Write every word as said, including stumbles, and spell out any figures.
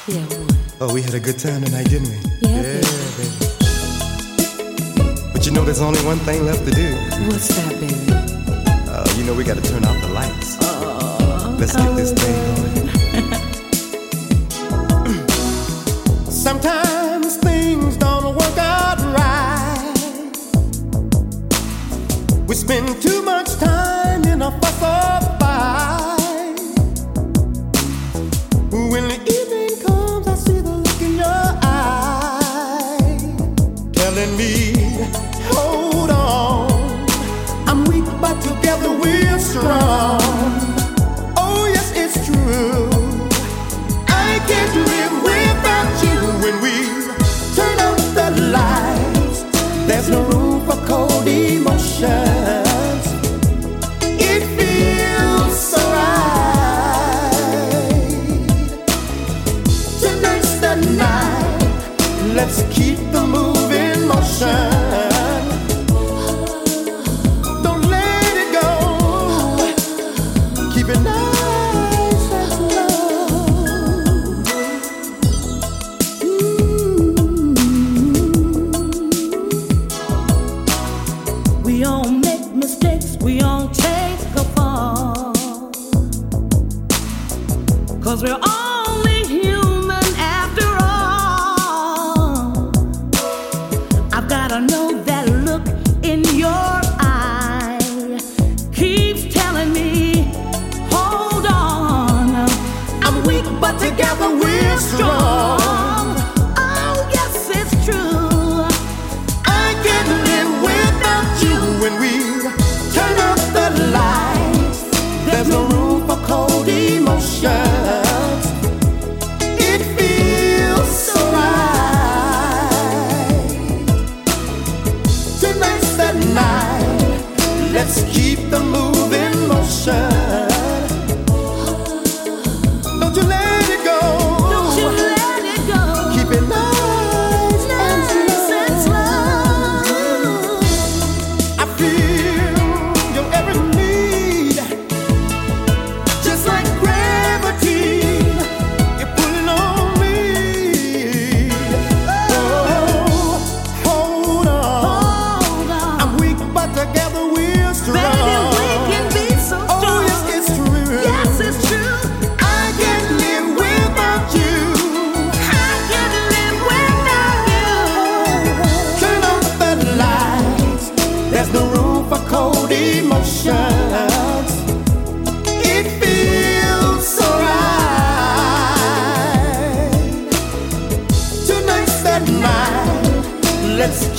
Yeah, what? Oh, we had a good time tonight, didn't we? Yeah, yeah baby. But you know there's only one thing left to do. What's that, baby? Uh, you know we gotta turn off the lights. Oh, Let's get this thing going. Sometimes things don't work out right. We spend too much time in a fuss or fight. When the evening comes, I see the look in your eye, telling me, hold on, I'm weak, but together we're strong. Oh yes, it's true, I can't live without you. When we turn out the lights, there's no room for cold emotions. It feels so right. Tonight's the night, let's keep the move in motion. Don't let it go, keep it nice. we all make mistakes, we all take a fall, 'cause we're only human after all. I've gotta know that look in your eye keeps telling me, hold on, I'm weak, but together we're strong. Oh yes, it's true, I can't live without you. When we turn off the lights, there's no room for cold emotions. It feels so right. Tonight's the night, let's keep the move in motion. Don't you let it go, don't you let it go, keep it nice and nice and slow. I feel your every need, just like gravity, you're pulling on me. Oh, hold on, Hold on, I'm weak, but together we're strong. baby, we can be so strong. Oh yes, it's true. Yes, it's true. I can't live without you. I can't live without you. Turn off the lights, there's no room for cold emotions. It feels so right. Tonight's the night, let's